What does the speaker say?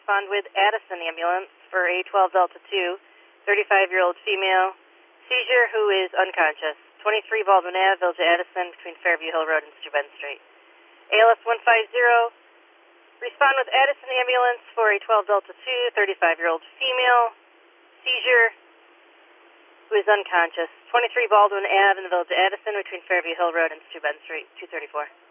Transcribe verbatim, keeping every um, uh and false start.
respond with Addison ambulance for A twelve Delta two, thirty-five-year-old female, seizure who is unconscious. twenty-three Baldwin Avenue, Village of Addison, between Fairview Hill Road and Steuben Street. A L S one five zero, respond with Addison ambulance for A twelve Delta two, thirty-five-year-old female, seizure who is unconscious. twenty-three Baldwin Avenue in the Village of Addison, between Fairview Hill Road and Steuben Street, two thirty-four.